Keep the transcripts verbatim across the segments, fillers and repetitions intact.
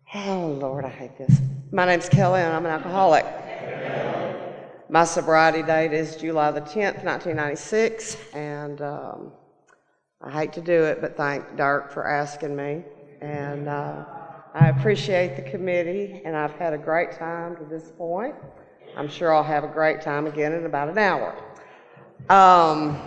Oh, Lord, I hate this. My name's Kelly, and I'm an alcoholic. My sobriety date is July the tenth, nineteen ninety-six, and um, I hate to do it, but thank Dirk for asking me. And uh, I appreciate the committee, and I've had a great time to this point. I'm sure I'll have a great time again in about an hour. Um,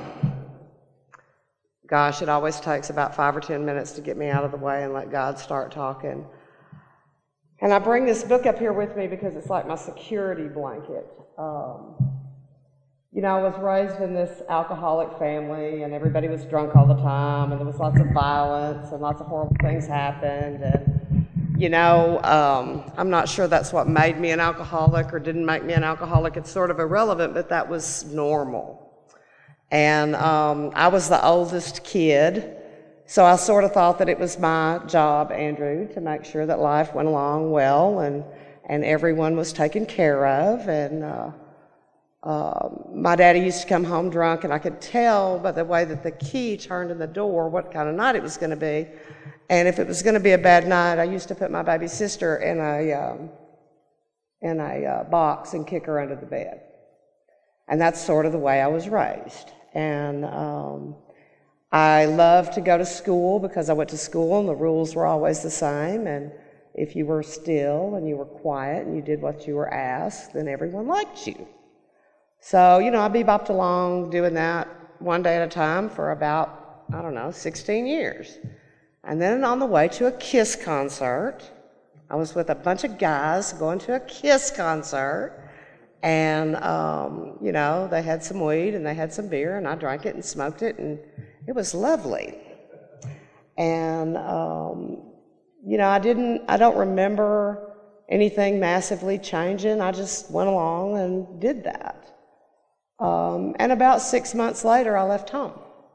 gosh, it always takes about five or ten minutes to get me out of the way and let God start talking. And I bring this book up here with me because it's like my security blanket. Um, you know, I was raised in this alcoholic family, and everybody was drunk all the time, and there was lots of violence, and lots of horrible things happened. And, you know, um, I'm not sure that's what made me an alcoholic or didn't make me an alcoholic. It's sort of irrelevant, but that was normal. And um, I was the oldest kid. So I sort of thought that it was my job, Andrew, to make sure that life went along well and, and everyone was taken care of. And uh, uh, my daddy used to come home drunk, and I could tell by the way that the key turned in the door what kind of night it was going to be. And if it was going to be a bad night, I used to put my baby sister in a, um, in a uh, box and kick her under the bed. And that's sort of the way I was raised. And um, I loved to go to school because I went to school and the rules were always the same. And if you were still and you were quiet and you did what you were asked, then everyone liked you. So, you know, I bebopped along doing that one day at a time for about, I don't know, sixteen years. And then on the way to a KISS concert, I was with a bunch of guys going to a KISS concert. And, um, you know, they had some weed and they had some beer, and I drank it and smoked it, and it was lovely. And, um, you know, I didn't, I don't remember anything massively changing. I just went along and did that. Um, and about six months later, I left home.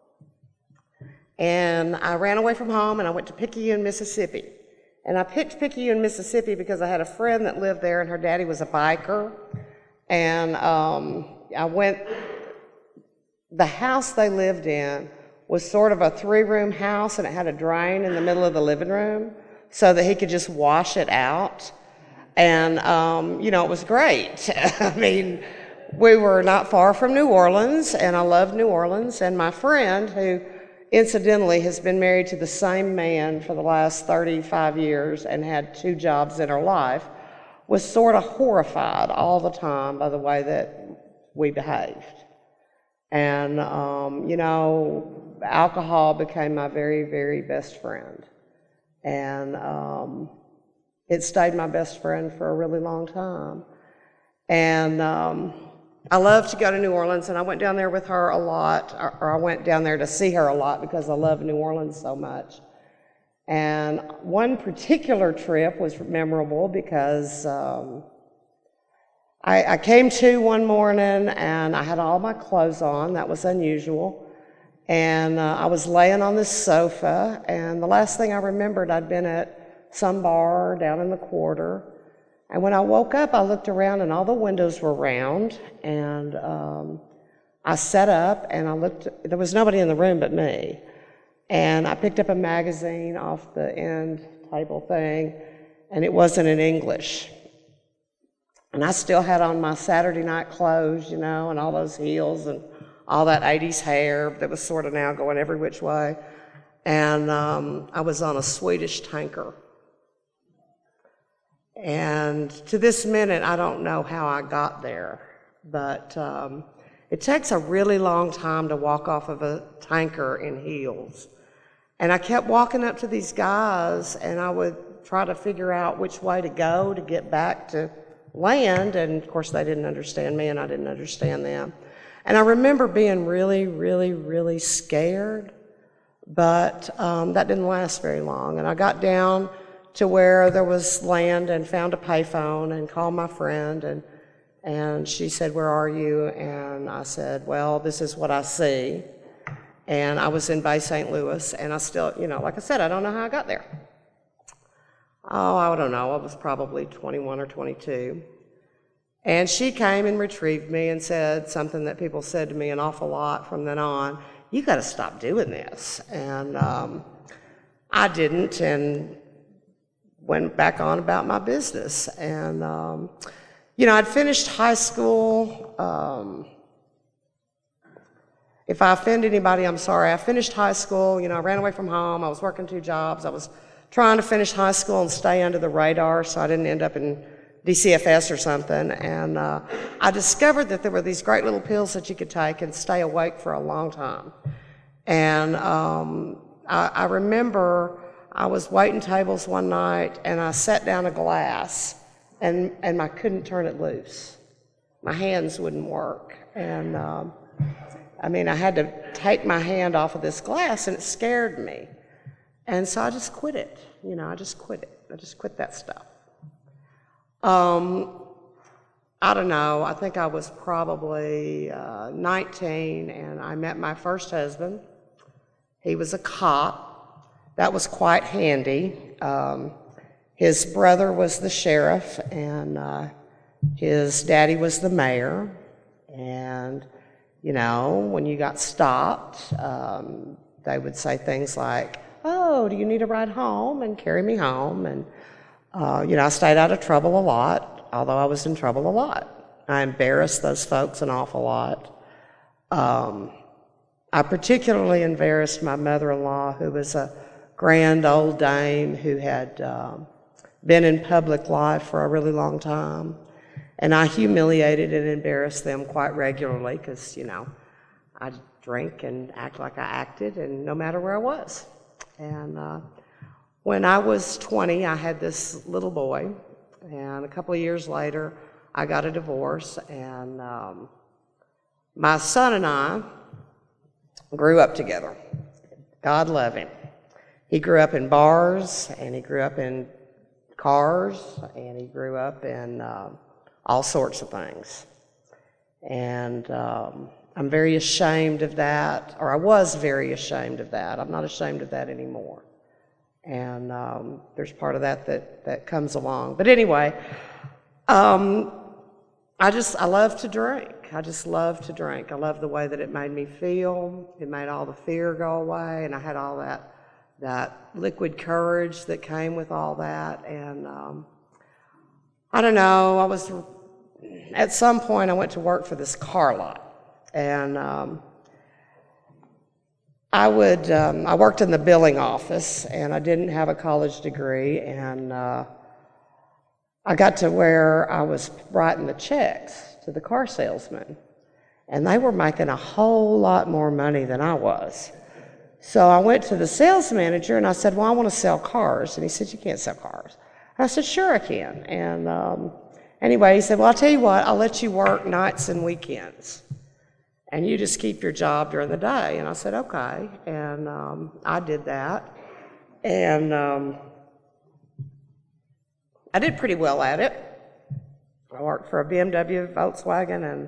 And I ran away from home, and I went to Picayune, Mississippi. And I picked Picayune, Mississippi because I had a friend that lived there, and her daddy was a biker. And um, I went, the house they lived in was sort of a three-room house, and it had a drain in the middle of the living room so that he could just wash it out. And, um, you know, it was great. I mean, we were not far from New Orleans, and I loved New Orleans. And my friend, who incidentally has been married to the same man for the last thirty-five years and had two jobs in her life, was sort of horrified all the time by the way that we behaved. And, um, you know, alcohol became my very, very best friend. And um, it stayed my best friend for a really long time. And um, I love to go to New Orleans, and I went down there with her a lot, or, or I went down there to see her a lot because I love New Orleans so much. And one particular trip was memorable because um, I, I came to one morning and I had all my clothes on. That was unusual. And uh, I was laying on this sofa, and the last thing I remembered, I'd been at some bar down in the quarter. And when I woke up, I looked around and all the windows were round. And um, I sat up and I looked, there was nobody in the room but me. And I picked up a magazine off the end table thing, and it wasn't in English. And I still had on my Saturday night clothes, you know, and all those heels and all that eighties hair that was sort of now going every which way. And um, I was on a Swedish tanker. And to this minute, I don't know how I got there, but um, it takes a really long time to walk off of a tanker in heels. And I kept walking up to these guys, and I would try to figure out which way to go to get back to land. And of course, they didn't understand me, and I didn't understand them. And I remember being really, really, really scared, but um, that didn't last very long. And I got down to where there was land and found a payphone and called my friend, and, and she said, "Where are you?" And I said, "Well, this is what I see." And I was in Bay Saint Louis, and I still, you know, like I said, I don't know how I got there. Oh, I don't know, I was probably twenty-one or twenty-two. And she came and retrieved me and said something that people said to me an awful lot from then on: "You gotta stop doing this." And um, I didn't, and went back on about my business. And, um, you know, I'd finished high school. Um, if I offend anybody, I'm sorry. I finished high school. You know, I ran away from home. I was working two jobs. I was trying to finish high school and stay under the radar so I didn't end up in D C F S or something. And uh, I discovered that there were these great little pills that you could take and stay awake for a long time. And um, I, I remember I was waiting tables one night and I set down a glass and, and I couldn't turn it loose. My hands wouldn't work. And um, I mean, I had to take my hand off of this glass and it scared me. And so I just quit it. You know, I just quit it. I just quit that stuff. Um, I don't know, I think I was probably uh, nineteen and I met my first husband. He was a cop. That was quite handy. Um, his brother was the sheriff and uh, his daddy was the mayor. And, you know, when you got stopped, um, they would say things like, "Oh, do you need a ride home?" and carry me home. And Uh, you know, I stayed out of trouble a lot, although I was in trouble a lot. I embarrassed those folks an awful lot. Um, I particularly embarrassed my mother-in-law, who was a grand old dame who had um, been in public life for a really long time. And I humiliated and embarrassed them quite regularly because, you know, I'd drink and act like I acted, and no matter where I was. And uh, When I was twenty, I had this little boy, and a couple of years later, I got a divorce, and um, my son and I grew up together. God love him. He grew up in bars, and he grew up in cars, and he grew up in uh, all sorts of things. And um, I'm very ashamed of that, or I was very ashamed of that. I'm not ashamed of that anymore. And um, there's part of that, that that comes along. But anyway, um, I just, I love to drink. I just love to drink. I love the way that it made me feel. It made all the fear go away, and I had all that, that liquid courage that came with all that. And um, I don't know, I was, at some point I went to work for this car lot. And um, I would, um, I worked in the billing office, and I didn't have a college degree, and uh, I got to where I was writing the checks to the car salesman, and they were making a whole lot more money than I was. So I went to the sales manager, and I said, "Well, I want to sell cars," and he said, "You can't sell cars." And I said, "Sure I can." And um, anyway, he said, "Well, I'll tell you what, I'll let you work nights and weekends, and you just keep your job during the day." And I said, "Okay." And um, I did that. And um, I did pretty well at it. I worked for a B M W, Volkswagen, and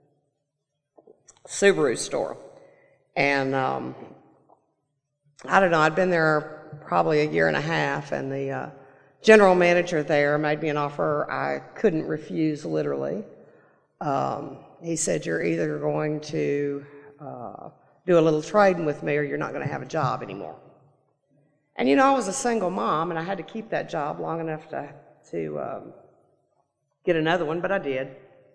Subaru store. And um, I don't know, I'd been there probably a year and a half, and the uh, general manager there made me an offer I couldn't refuse, literally. Um, He said, "You're either going to uh, do a little trading with me or you're not going to have a job anymore." And you know, I was a single mom and I had to keep that job long enough to, to um, get another one, but I did.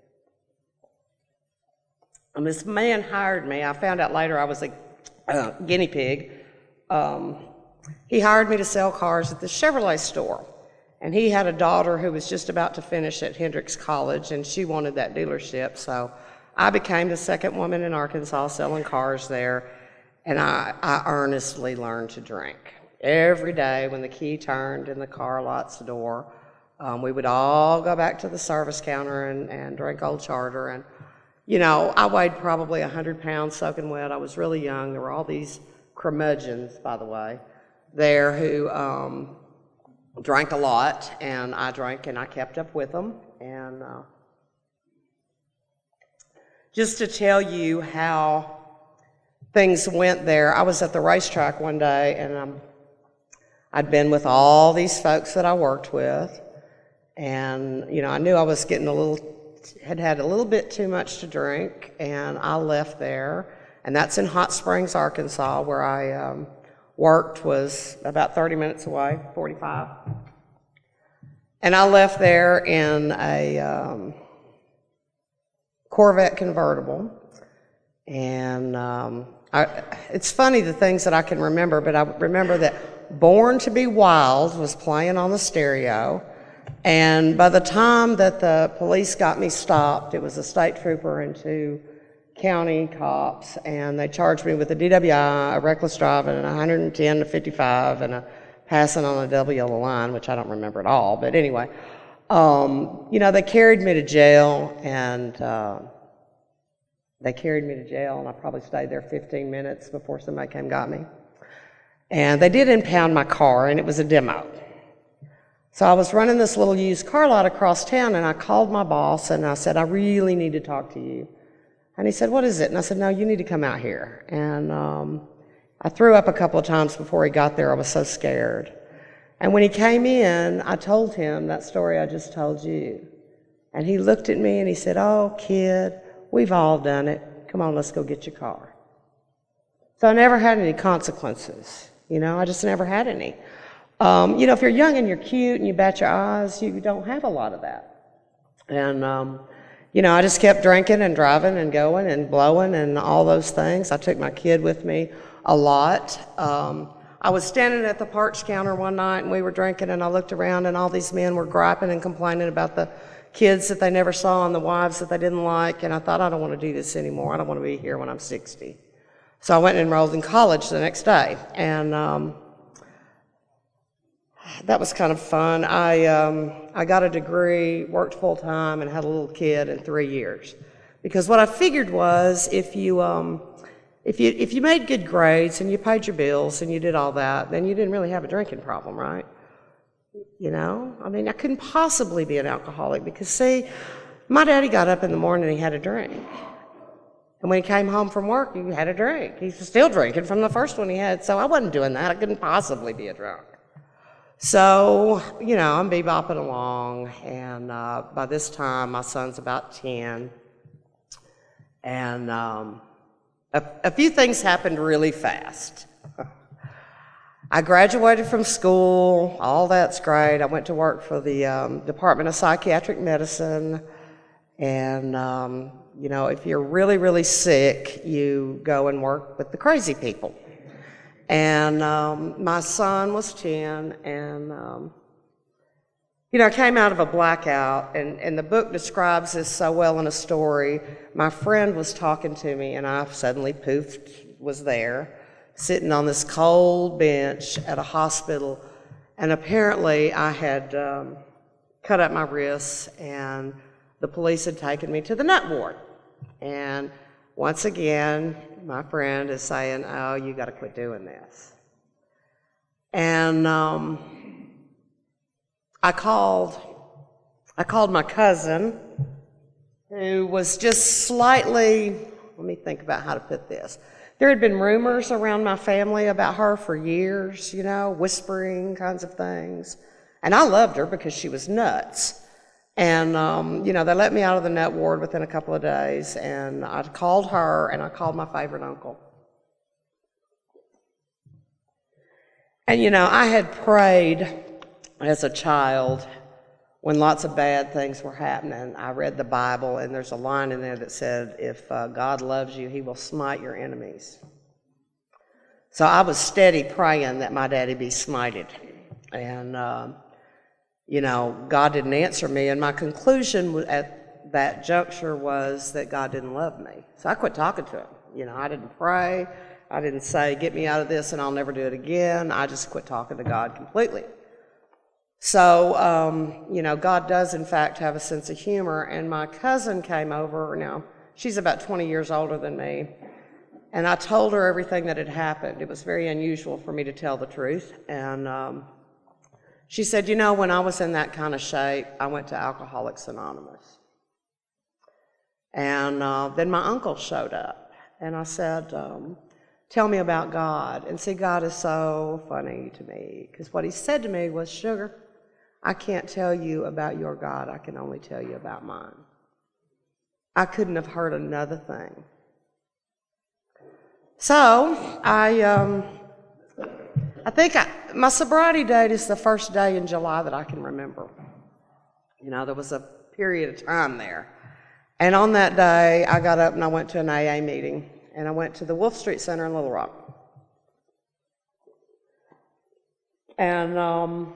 And this man hired me. I found out later I was a uh, guinea pig. Um, he hired me to sell cars at the Chevrolet store. And he had a daughter who was just about to finish at Hendrix College, and she wanted that dealership. So I became the second woman in Arkansas selling cars there, and I, I earnestly learned to drink. Every day when the key turned in the car lot's door, um, we would all go back to the service counter and, and drink Old Charter. And, you know, I weighed probably one hundred pounds soaking wet. I was really young. There were all these curmudgeons, by the way, there who um, drank a lot, and I drank and I kept up with them. And uh, just to tell you how things went there, I was at the racetrack one day, and um, I'd been with all these folks that I worked with, and you know, I knew I was getting a little, had had a little bit too much to drink, and I left there, and that's in Hot Springs, Arkansas, where I um, worked, was about thirty minutes away, forty-five. And I left there in a um, Corvette convertible. And um, I, it's funny the things that I can remember, but I remember that Born to Be Wild was playing on the stereo. And by the time that the police got me stopped, it was a state trooper and two county cops, and they charged me with a D W I, a reckless driving, and one hundred ten to fifty-five, and a passing on a double yellow line, which I don't remember at all. But anyway, um, you know, they carried me to jail, and uh, they carried me to jail, and I probably stayed there fifteen minutes before somebody came and got me. And they did impound my car, and it was a demo. So I was running this little used car lot across town, and I called my boss, and I said, I really need to talk to you. And he said, what is it? And I said, no, you need to come out here. And um, I threw up a couple of times before he got there. I was so scared. And when he came in, I told him that story I just told you. And he looked at me and he said, oh, kid, we've all done it. Come on, let's go get your car. So I never had any consequences. You know, I just never had any. Um, you know, if you're young and you're cute and you bat your eyes, you don't have a lot of that. And, um, you know, I just kept drinking and driving and going and blowing and all those things. I took my kid with me a lot. Um, I was standing at the parts counter one night and we were drinking, and I looked around and all these men were griping and complaining about the kids that they never saw and the wives that they didn't like. And I thought, I don't want to do this anymore. I don't want to be here when I'm sixty. So I went and enrolled in college the next day. And um, that was kind of fun. I, um, I got a degree, worked full-time, and had a little kid in three years. Because what I figured was if you, um, if you, if you made good grades and you paid your bills and you did all that, then you didn't really have a drinking problem, right? You know? I mean, I couldn't possibly be an alcoholic because, see, my daddy got up in the morning and he had a drink. And when he came home from work, he had a drink. He was still drinking from the first one he had, so I wasn't doing that. I couldn't possibly be a drunk. So, you know, I'm bebopping along, and uh, by this time, my son's about ten, and um, a, a few things happened really fast. I graduated from school, all that's great. I went to work for the um, Department of Psychiatric Medicine, and, um, you know, if you're really, really sick, you go and work with the crazy people. And um, my son was ten, and, um, you know, I came out of a blackout, and, and the book describes this so well in a story. My friend was talking to me, and I suddenly, poof, was there, sitting on this cold bench at a hospital, and apparently I had um, cut up my wrists, and the police had taken me to the nut ward. And once again, my friend is saying, oh, you got to quit doing this. And um, I called, I called my cousin, who was just slightly, let me think about how to put this. There had been rumors around my family about her for years, you know, whispering kinds of things. And I loved her because she was nuts. And, um, you know, they let me out of the nut ward within a couple of days, and I called her, and I called my favorite uncle. And, you know, I had prayed as a child when lots of bad things were happening. I read the Bible, and there's a line in there that said, if uh, God loves you, he will smite your enemies. So I was steady praying that my daddy be smited. And, uh, you know, God didn't answer me, and my conclusion at that juncture was that God didn't love me. So I quit talking to him. You know, I didn't pray. I didn't say, get me out of this and I'll never do it again. I just quit talking to God completely. So, um, you know, God does, in fact, have a sense of humor, and my cousin came over. Now, she's about twenty years older than me, and I told her everything that had happened. It was very unusual for me to tell the truth, and um, she said, you know, when I was in that kind of shape, I went to Alcoholics Anonymous. And uh, then my uncle showed up, and I said, um, tell me about God. And see, God is so funny to me, because what he said to me was, sugar, I can't tell you about your God. I can only tell you about mine. I couldn't have heard another thing. So I... Um, I think I, my sobriety date is the first day in July that I can remember. You know, there was a period of time there. And on that day, I got up and I went to an A A meeting, and I went to the Wolf Street Center in Little Rock. And, um,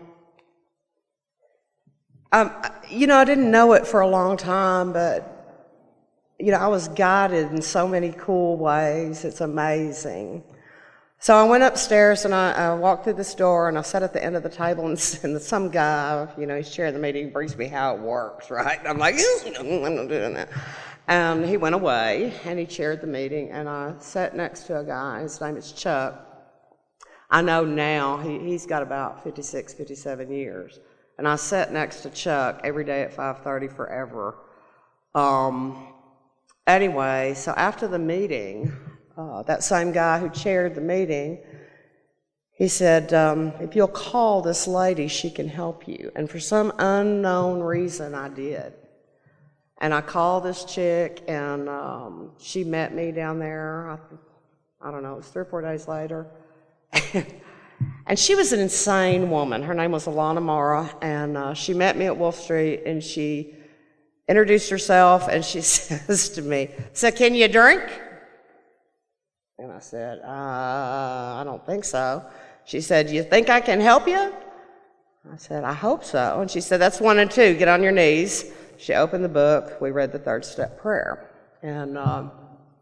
um, you know, I didn't know it for a long time, but, you know, I was guided in so many cool ways. It's amazing. So I went upstairs and I, I walked through this door and I sat at the end of the table, and, and some guy, you know, he's chairing the meeting, brings me how it works, right? I'm like, I'm not doing that. And he went away and he chaired the meeting, and I sat next to a guy. His name is Chuck. I know now he, he's got about fifty-six, fifty-seven years. And I sat next to Chuck every day at five thirty forever. Um, anyway, so after the meeting, Uh, that same guy who chaired the meeting, he said, um, if you'll call this lady, she can help you. And for some unknown reason, I did. And I called this chick, and um, she met me down there, I, I don't know, it was three or four days later. And she was an insane woman. Her name was Alana Mara, and uh, she met me at Wolf Street, and she introduced herself, and she says to me, so can you drink? And I said, uh, I don't think so. She said, you think I can help you? I said, I hope so. And she said, that's one and two, get on your knees. She opened the book, we read the third step prayer. And um,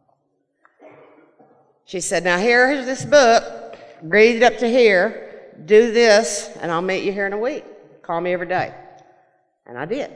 she said, now here's this book, read it up to here, do this, and I'll meet you here in a week. Call me every day. And I did.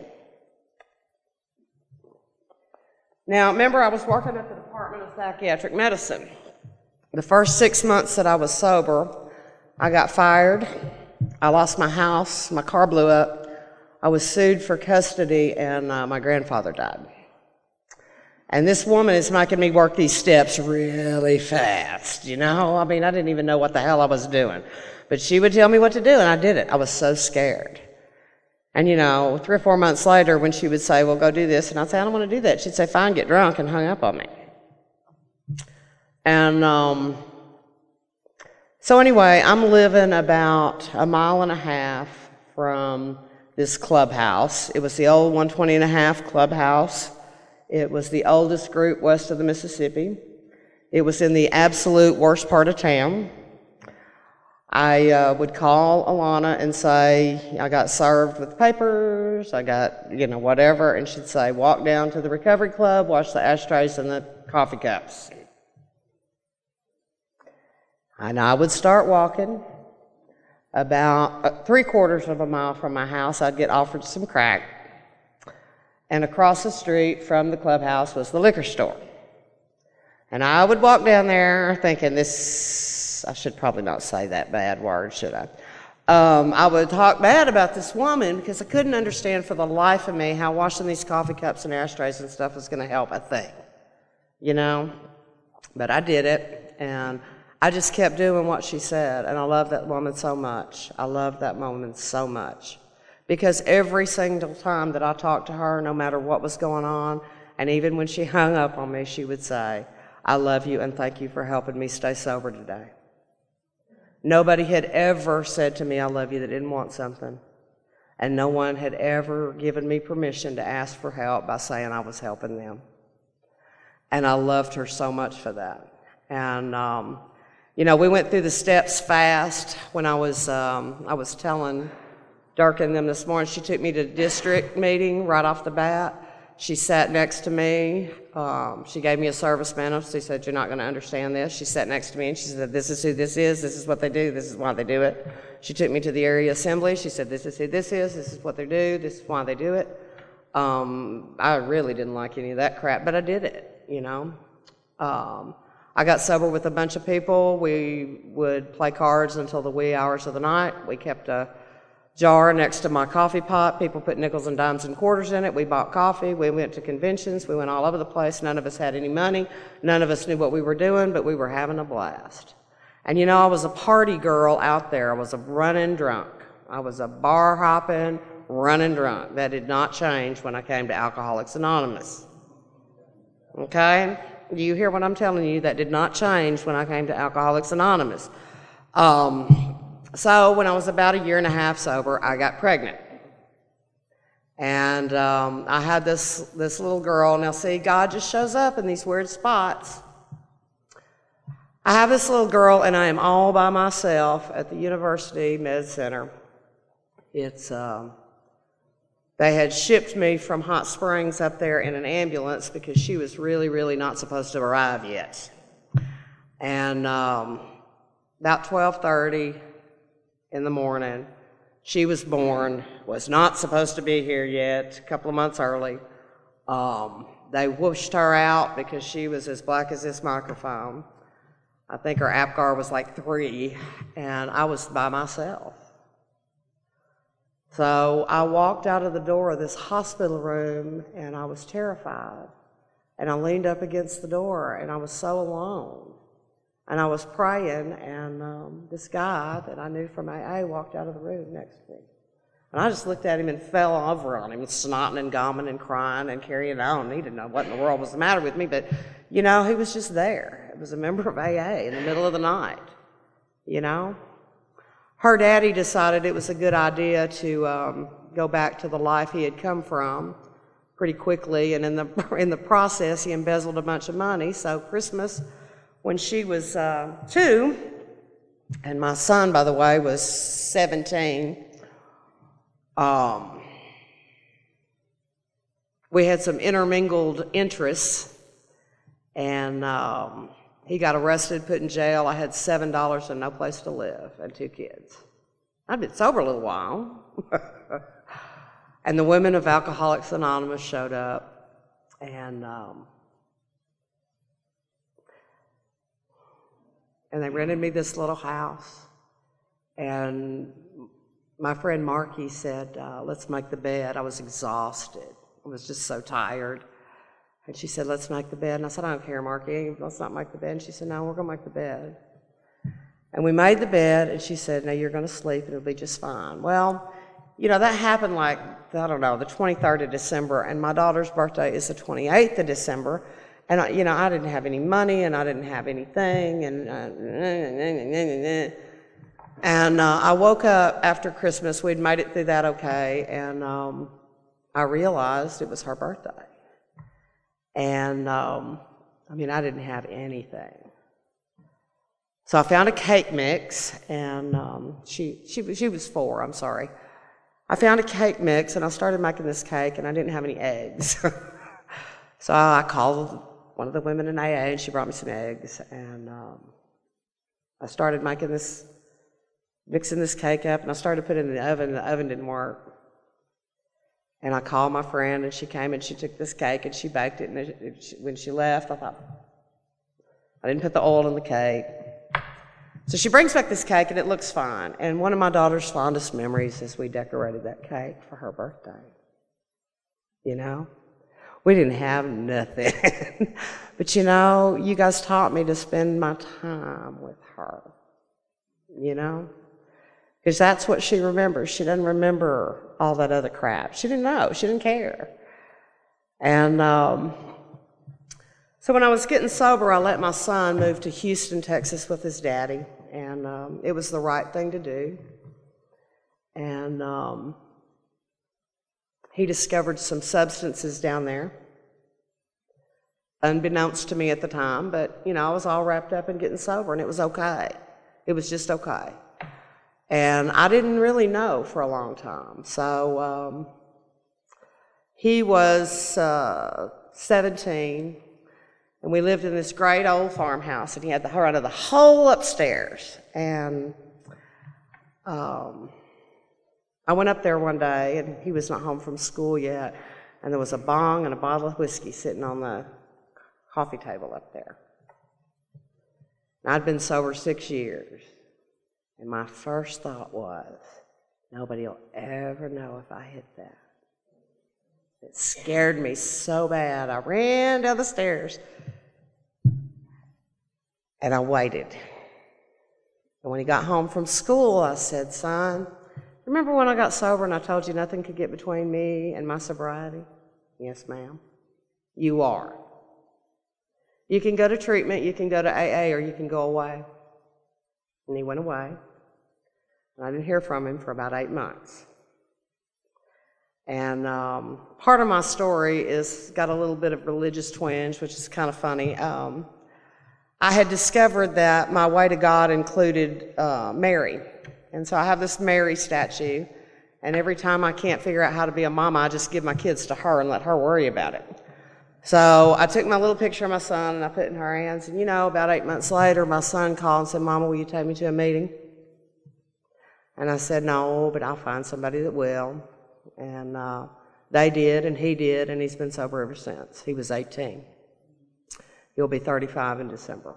Now, remember, I was working at the Department of Psychiatric Medicine. The first six months that I was sober, I got fired. I lost my house. My car blew up. I was sued for custody, and uh, my grandfather died. And this woman is making me work these steps really fast, you know? I mean, I didn't even know what the hell I was doing. But she would tell me what to do, and I did it. I was so scared. And, you know, three or four months later, when she would say, well, go do this, and I'd say, I don't want to do that. She'd say, fine, get drunk, and hung up on me. And um, so anyway, I'm living about a mile and a half from this clubhouse. It was the old one twenty and a half clubhouse. It was the oldest group west of the Mississippi. It was in the absolute worst part of town. I uh, would call Alana and say, I got served with papers, I got, you know, whatever, and she'd say, walk down to the recovery club, wash the ashtrays and the coffee cups. And I would start walking. About three quarters of a mile from my house, I'd get offered some crack. And across the street from the clubhouse was the liquor store. And I would walk down there thinking, this, I should probably not say that bad word, should I? Um, I would talk bad about this woman because I couldn't understand for the life of me how washing these coffee cups and ashtrays and stuff was going to help a thing, you know? But I did it, and I just kept doing what she said, and I love that woman so much. I love that woman so much. Because every single time that I talked to her, no matter what was going on, and even when she hung up on me, she would say, I love you and thank you for helping me stay sober today. Nobody had ever said to me, I love you, that didn't want something. And no one had ever given me permission to ask for help by saying I was helping them. And I loved her so much for that. And, um, you know, we went through the steps fast. When I was, um, I was telling Dirk and them this morning, she took me to the district meeting right off the bat. She sat next to me. Um, she gave me a service manual. She said, you're not going to understand this. She sat next to me and she said, this is who this is. This is what they do. This is why they do it. She took me to the area assembly. She said, this is who this is. This is what they do. This is why they do it. Um, I really didn't like any of that crap, but I did it, you know. Um, I got sober with a bunch of people. We would play cards until the wee hours of the night. We kept a jar next to my coffee pot. People put nickels and dimes and quarters in it. We bought coffee. We went to conventions. We went all over the place. None of us had any money. None of us knew what we were doing, but we were having a blast. And you know, I was a party girl out there. I was a running drunk. I was a bar hopping, running drunk. That did not change when I came to Alcoholics Anonymous. Okay? Do you hear what I'm telling you? That did not change when I came to Alcoholics Anonymous. Um, So when I was about a year and a half sober, I got pregnant. And um, I had this, this little girl. Now see, God just shows up in these weird spots. I have this little girl, and I am all by myself at the University Med Center. It's, um, they had shipped me from Hot Springs up there in an ambulance because she was really, really not supposed to arrive yet. And um, about twelve thirty in the morning, she was born, was not supposed to be here yet, a couple of months early. Um, they whooshed her out because she was as black as this microphone. I think her APGAR was like three, and I was by myself. So I walked out of the door of this hospital room, and I was terrified. And I leaned up against the door, and I was so alone. And I was praying, and um, this guy that I knew from A A walked out of the room next to me. And I just looked at him and fell over on him, snotting and gumming and crying and carrying. I don't need to know what in the world was the matter with me, but, you know, he was just there. It was a member of A A in the middle of the night, you know. Her daddy decided it was a good idea to um, go back to the life he had come from pretty quickly, and in the, in the process, he embezzled a bunch of money. So Christmas, when she was uh, two, and my son, by the way, was seventeen, um, we had some intermingled interests, and um, he got arrested, put in jail. I had seven dollars and no place to live, and two kids. I'd been sober a little while. And the women of Alcoholics Anonymous showed up, and um, and they rented me this little house. And my friend Marky said, uh, let's make the bed. I was exhausted. I was just so tired. And she said, let's make the bed. And I said, I don't care, Marky, let's not make the bed. And she said, no, we're gonna make the bed. And we made the bed, and she said, now you're gonna sleep, and it'll be just fine. Well, you know, that happened like, I don't know, the twenty-third of December, and my daughter's birthday is the twenty-eighth of December. And, I, you know, I didn't have any money, and I didn't have anything, and uh, and uh, I woke up after Christmas. We'd made it through that okay, and um, I realized it was her birthday. And, um, I mean, I didn't have anything. So I found a cake mix, and um, she, she, she was four, I'm sorry. I found a cake mix, and I started making this cake, and I didn't have any eggs. So I called one of the women in A A, and she brought me some eggs, and um, I started making this, mixing this cake up, and I started putting it in the oven, and the oven didn't work. And I called my friend, and she came, and she took this cake, and she baked it, and it, it, when she left, I thought, I didn't put the oil in the cake. So she brings back this cake, and it looks fine. And one of my daughter's fondest memories is we decorated that cake for her birthday. You know? We didn't have nothing. But you know, you guys taught me to spend my time with her. You know? Because that's what she remembers. She doesn't remember all that other crap. She didn't know. She didn't care. And um, so when I was getting sober, I let my son move to Houston, Texas with his daddy. And um, it was the right thing to do. And um, he discovered some substances down there, unbeknownst to me at the time. But, you know, I was all wrapped up in getting sober, and it was okay. It was just okay. And I didn't really know for a long time. So um, he was uh, seventeen, and we lived in this great old farmhouse, and he had the run of the whole upstairs. And um, I went up there one day, and he was not home from school yet, and there was a bong and a bottle of whiskey sitting on the coffee table up there. And I'd been sober six years. And my first thought was, nobody will ever know if I hit that. It scared me so bad. I ran down the stairs, and I waited. And when he got home from school, I said, son, remember when I got sober and I told you nothing could get between me and my sobriety? Yes, ma'am. You are. You can go to treatment, you can go to A A, or you can go away. And he went away. And I didn't hear from him for about eight months. And um, part of my story is got a little bit of religious twinge, which is kind of funny. Um, I had discovered that my way to God included uh, Mary. And so I have this Mary statue, and every time I can't figure out how to be a mama, I just give my kids to her and let her worry about it. So I took my little picture of my son and I put it in her hands, and you know, about eight months later, my son called and said, "Mama, will you take me to a meeting?" And I said, "No, but I'll find somebody that will." And uh, they did, and he did, and he's been sober ever since. He was eighteen. He'll be thirty-five in December.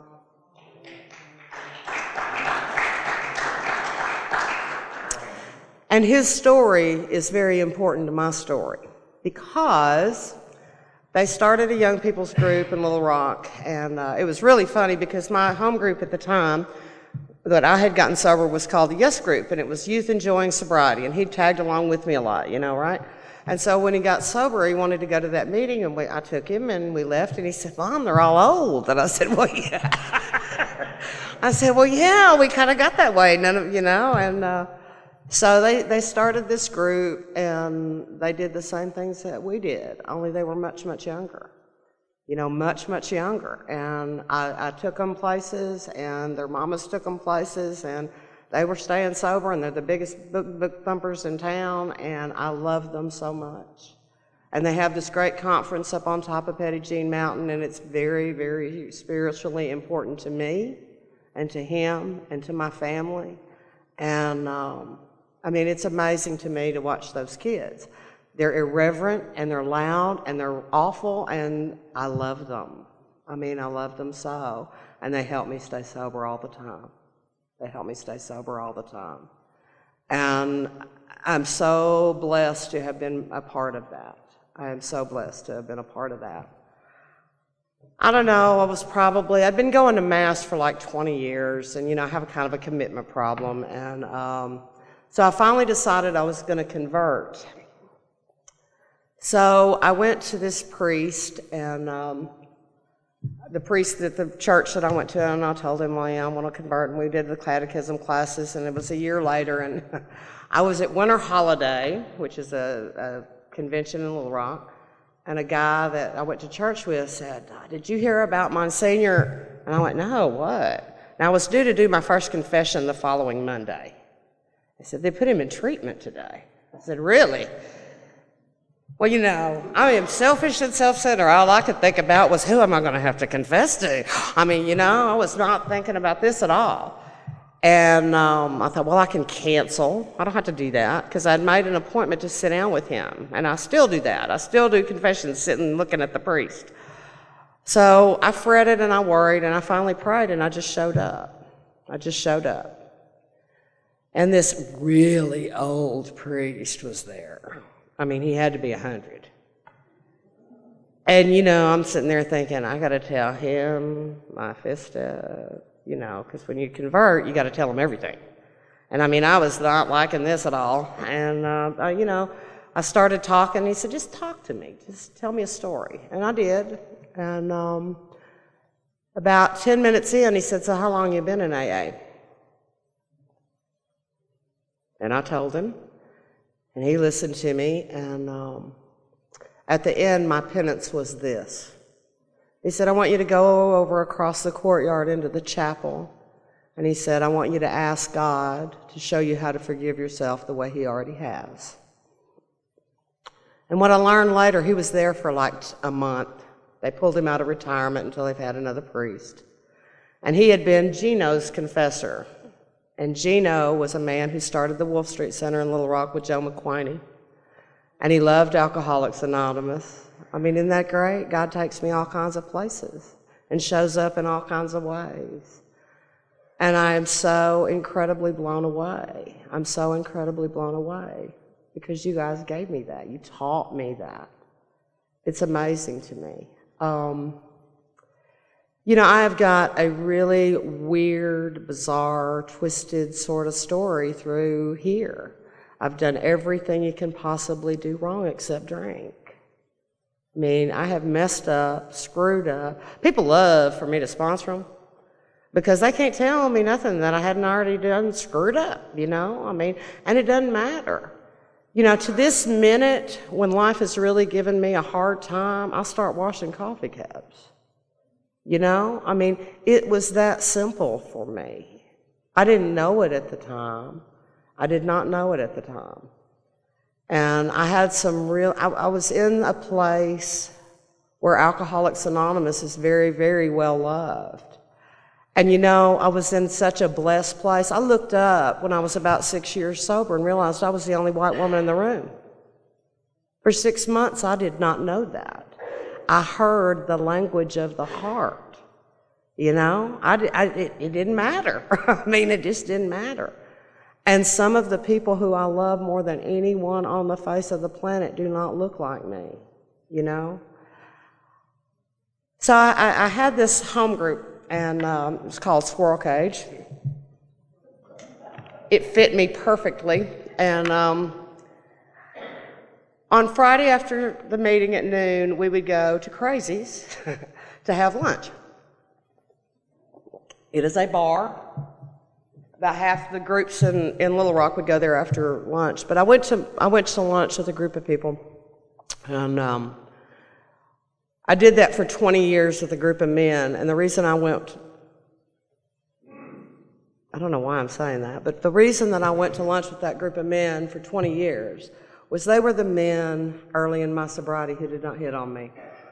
And his story is very important to my story because they started a young people's group in Little Rock, and uh, it was really funny because my home group at the time that I had gotten sober was called the Yes Group, and it was Youth Enjoying Sobriety, and he tagged along with me a lot, you know, right? And so when he got sober, he wanted to go to that meeting, and we, I took him, and we left, and he said, "Mom, they're all old." And I said, "Well, yeah." I said, "Well, yeah, we kind of got that way, none of, you know." And uh, so they, they started this group, and they did the same things that we did, only they were much, much younger. You know, much, much younger. And I, I took them places, and their mamas took them places, and they were staying sober, and they're the biggest book, book thumpers in town, and I love them so much. And they have this great conference up on top of Petit Jean Mountain, and it's very, very spiritually important to me, and to him, and to my family. And, um, I mean, it's amazing to me to watch those kids. They're irreverent, and they're loud, and they're awful, and I love them. I mean, I love them so, and they help me stay sober all the time. They help me stay sober all the time. And I'm so blessed to have been a part of that. I am so blessed to have been a part of that. I don't know, I was probably, I'd been going to Mass for like twenty years, and you know, I have a kind of a commitment problem, and um, so I finally decided I was going to convert. So I went to this priest, and um, the priest at the church that I went to, and I told him, "Well, yeah, I want to convert," and we did the catechism classes, and it was a year later, and I was at Winter Holiday, which is a, a convention in Little Rock, and a guy that I went to church with said, "Did you hear about Monsignor?" And I went, "No, what?" Now, I was due to do my first confession the following Monday. They said, "They put him in treatment today." I said, "Really?" Well, you know, I am selfish and self-centered. All I could think about was, who am I going to have to confess to? I mean, you know, I was not thinking about this at all. And um, I thought, well, I can cancel. I don't have to do that, because I'd made an appointment to sit down with him. And I still do that. I still do confessions sitting looking at the priest. So I fretted and I worried, and I finally prayed, and I just showed up. I just showed up. And this really old priest was there. I mean, he had to be a hundred. And, you know, I'm sitting there thinking, I got to tell him my fista, you know, because when you convert, you got to tell him everything. And, I mean, I was not liking this at all. And, uh, you know, I started talking. He said, "Just talk to me. Just tell me a story." And I did. And um, about ten minutes in, he said, "So how long you been in A A?" And I told him. And he listened to me, and um, at the end, my penance was this. He said, "I want you to go over across the courtyard into the chapel." And he said, "I want you to ask God to show you how to forgive yourself the way he already has." And what I learned later, he was there for like a month. They pulled him out of retirement until they've had another priest. And he had been Gino's confessor. And Gino was a man who started the Wolf Street Center in Little Rock with Joe McQuaney. And he loved Alcoholics Anonymous. I mean, isn't that great? God takes me all kinds of places and shows up in all kinds of ways. And I am so incredibly blown away. I'm so incredibly blown away because you guys gave me that. You taught me that. It's amazing to me. Um, You know, I've got a really weird, bizarre, twisted sort of story through here. I've done everything you can possibly do wrong except drink. I mean, I have messed up, screwed up. People love for me to sponsor them because they can't tell me nothing that I hadn't already done screwed up, you know? I mean, and it doesn't matter. You know, to this minute, when life has really given me a hard time, I start washing coffee cups. You know, I mean, it was that simple for me. I didn't know it at the time. I did not know it at the time. And I had some real, I, I was in a place where Alcoholics Anonymous is very, very well loved. And you know, I was in such a blessed place. I looked up when I was about six years sober and realized I was the only white woman in the room. For six months, I did not know that. I heard the language of the heart. You know, I, I, it, it didn't matter. I mean, it just didn't matter. And some of the people who I love more than anyone on the face of the planet do not look like me, you know? So I, I had this home group, and um, it was called Squirrel Cage. It fit me perfectly. And um, on Friday after the meeting at noon, we would go to Crazy's to have lunch. It is a bar. About half the groups in, in Little Rock would go there after lunch. But I went to I went to lunch with a group of people, and um, I did that for twenty years with a group of men. And the reason I went, I don't know why I'm saying that, but the reason that I went to lunch with that group of men for twenty years was they were the men early in my sobriety who did not hit on me.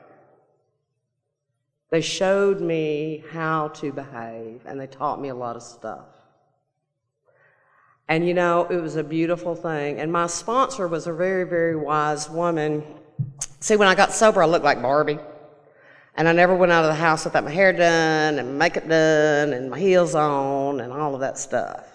They showed me how to behave, and they taught me a lot of stuff. And you know, it was a beautiful thing. And my sponsor was a very, very wise woman. See, when I got sober, I looked like Barbie. And I never went out of the house without my hair done and makeup done and my heels on and all of that stuff.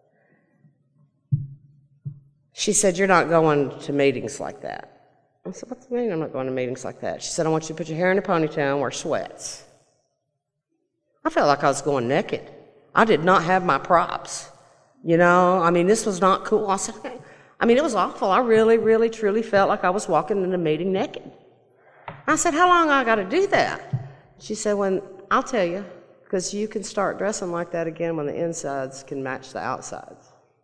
She said, "You're not going to meetings like that." I said, "What do you mean I'm not going to meetings like that?" She said, "I want you to put your hair in a ponytail and wear sweats." I felt like I was going naked. I did not have my props. You know, I mean, this was not cool. I said, I mean, it was awful. I really, really, truly felt like I was walking in a meeting naked. I said, "How long I got to do that?" She said, "When I'll tell you, because you can start dressing like that again when the insides can match the outsides."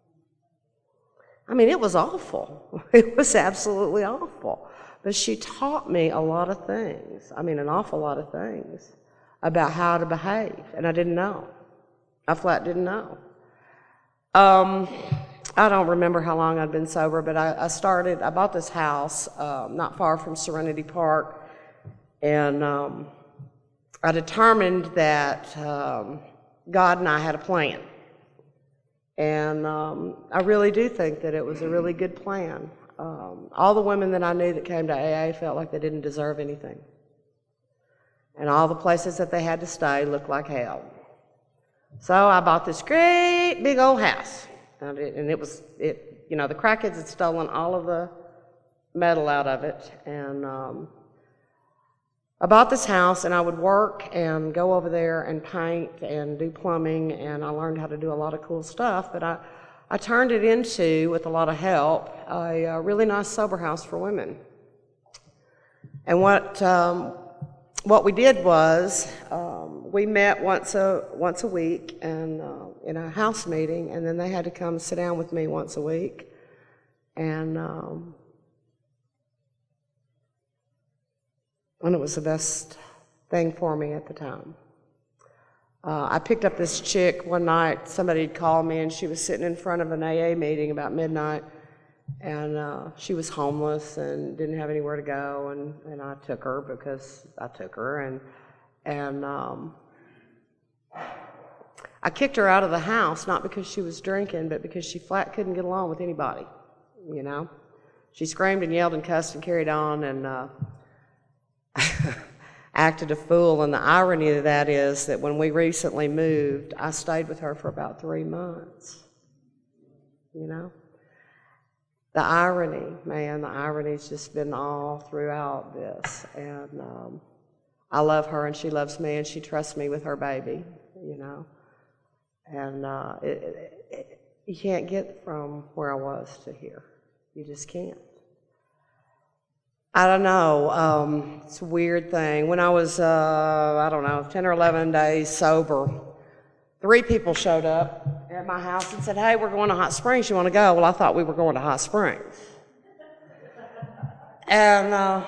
I mean, it was awful. It was absolutely awful. But she taught me a lot of things. I mean, an awful lot of things about how to behave, and I didn't know. I flat didn't know. Um, I don't remember how long I'd been sober, but I, I started, I bought this house um, not far from Serenity Park, and um, I determined that um, God and I had a plan. And um, I really do think that it was a really good plan. Um, all the women that I knew that came to A A felt like they didn't deserve anything. And all the places that they had to stay looked like hell. So I bought this great big old house, and it, and it was, it, you know, the crackheads had stolen all of the metal out of it, and um, I bought this house, and I would work and go over there and paint and do plumbing, and I learned how to do a lot of cool stuff, but I, I turned it into, with a lot of help, a, a really nice sober house for women. And what um, what we did was, um, we met once a once a week and uh, in a house meeting, and then they had to come sit down with me once a week, and um, and it was the best thing for me at the time. Uh, I picked up this chick one night. Somebody had called me, and she was sitting in front of an A A meeting about midnight, and uh, she was homeless and didn't have anywhere to go, and, and I took her because I took her, and and um, I kicked her out of the house, not because she was drinking, but because she flat couldn't get along with anybody, you know. She screamed and yelled and cussed and carried on, and uh, acted a fool. And the irony of that is that when we recently moved, I stayed with her for about three months, you know. The irony, man, the irony's just been all throughout this. And um, I love her, and she loves me, and she trusts me with her baby, you know. And uh, it, it, it, you can't get from where I was to here. You just can't. I don't know. Um, it's a weird thing. When I was, uh, I don't know, ten or eleven days sober, three people showed up at my house and said, "Hey, we're going to Hot Springs. You want to go?" Well, I thought we were going to Hot Springs. And uh,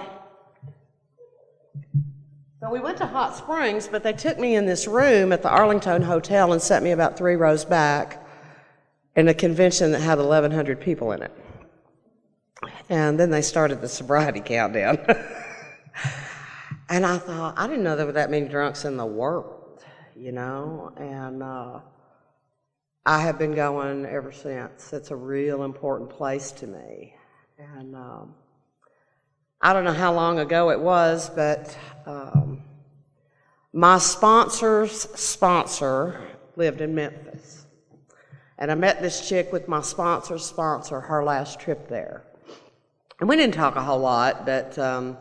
so we went to Hot Springs, but they took me in this room at the Arlington Hotel and set me about three rows back in a convention that had eleven hundred people in it. And then they started the sobriety countdown. And I thought, I didn't know there were that many drunks in the world, you know? And uh, I have been going ever since. It's a real important place to me. And um, I don't know how long ago it was, but um, my sponsor's sponsor lived in Memphis. And I met this chick with my sponsor's sponsor her last trip there. And we didn't talk a whole lot, but um,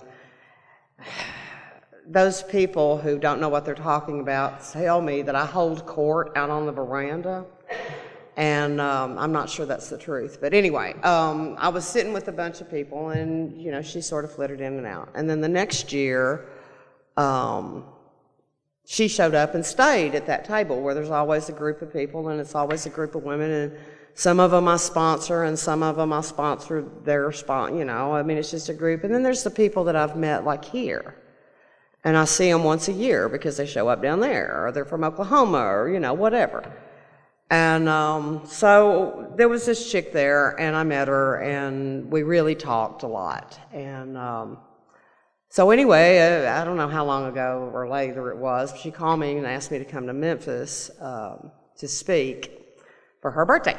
those people who don't know what they're talking about tell me that I hold court out on the veranda. And um, I'm not sure that's the truth. But anyway, um, I was sitting with a bunch of people, and, you know, she sort of flitted in and out. And then the next year, um, she showed up and stayed at that table where there's always a group of people, and it's always a group of women, and some of them I sponsor, and some of them I sponsor their spon, you know. I mean, it's just a group. And then there's the people that I've met, like here. And I see them once a year because they show up down there, or they're from Oklahoma, or, you know, whatever. And um, so there was this chick there, and I met her, and we really talked a lot. And um, so anyway, uh, I don't know how long ago or later it was, but she called me and asked me to come to Memphis um, to speak for her birthday.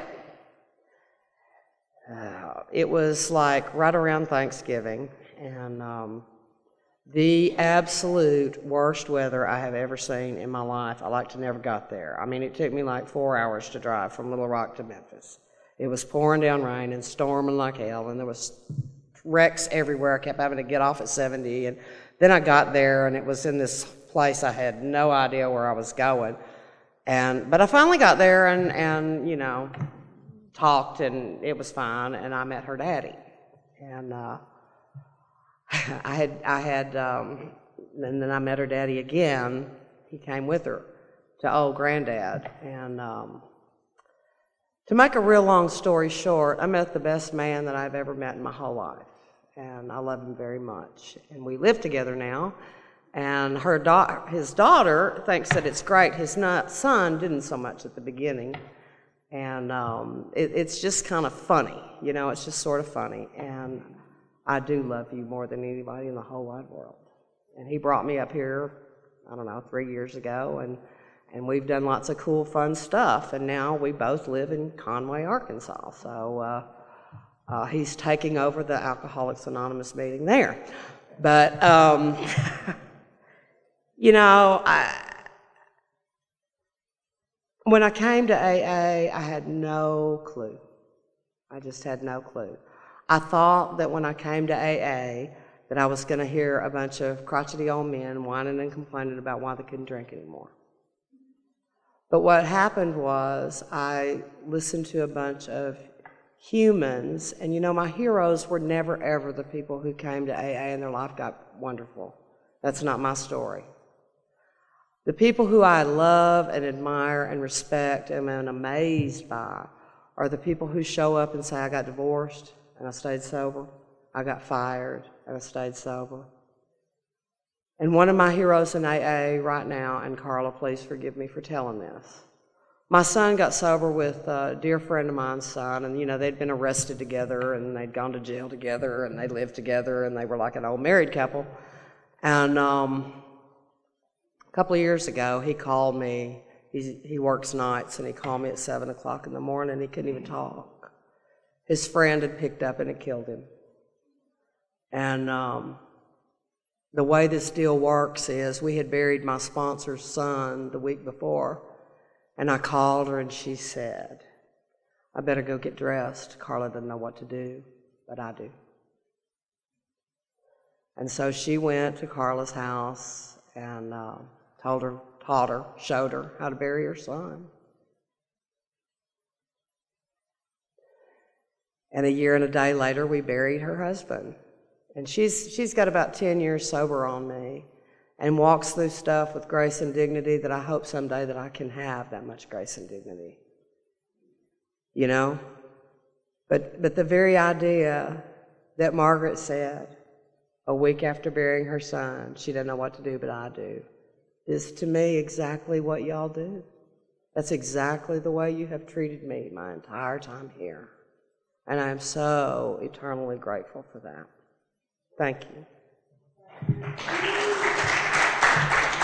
Uh, it was like right around Thanksgiving, and um, the absolute worst weather I have ever seen in my life. I like to never got there. I mean, it took me like four hours to drive from Little Rock to Memphis. It was pouring down rain and storming like hell, and there was wrecks everywhere. I kept having to get off at seventy, and then I got there, and it was in this place I had no idea where I was going. And but I finally got there, and and you know, talked, and it was fine. And I met her daddy, and. Uh, I had, I had, um, and then I met her daddy again. He came with her to old granddad. And um, to make a real long story short, I met the best man that I've ever met in my whole life. And I love him very much. And we live together now. And her da- his daughter thinks that it's great. His not- son didn't so much at the beginning. And um, it, it's just kind of funny. You know, it's just sort of funny. And I do love you more than anybody in the whole wide world. And he brought me up here, I don't know, three years ago, and, and we've done lots of cool, fun stuff. And now we both live in Conway, Arkansas. So uh, uh, he's taking over the Alcoholics Anonymous meeting there. But, um, you know, I, when I came to A A, I had no clue. I just had no clue. I thought that when I came to A A that I was going to hear a bunch of crotchety old men whining and complaining about why they couldn't drink anymore. But what happened was I listened to a bunch of humans, and you know, my heroes were never ever the people who came to A A and their life got wonderful. That's not my story. The people who I love and admire and respect and am amazed by are the people who show up and say, I got divorced, and I stayed sober. I got fired, and I stayed sober. And one of my heroes in A A right now, and Carla, please forgive me for telling this. My son got sober with a dear friend of mine's son, and you know, they'd been arrested together, and they'd gone to jail together, and they lived together, and they were like an old married couple. And um, a couple of years ago, he called me. He, he works nights, and he called me at seven o'clock in the morning. He couldn't even talk. His friend had picked up and had killed him. And um, the way this deal works is we had buried my sponsor's son the week before, and I called her and she said, I better go get dressed. Carla doesn't know what to do, but I do. And so she went to Carla's house and uh, told her, taught her, showed her how to bury her son. And a year and a day later, we buried her husband. And she's she's got about ten years sober on me and walks through stuff with grace and dignity that I hope someday that I can have that much grace and dignity. You know? But but the very idea that Margaret said, a week after burying her son. She doesn't know what to do, but I do. Is to me exactly what y'all do. That's exactly the way you have treated me my entire time here. And I am so eternally grateful for that. Thank you.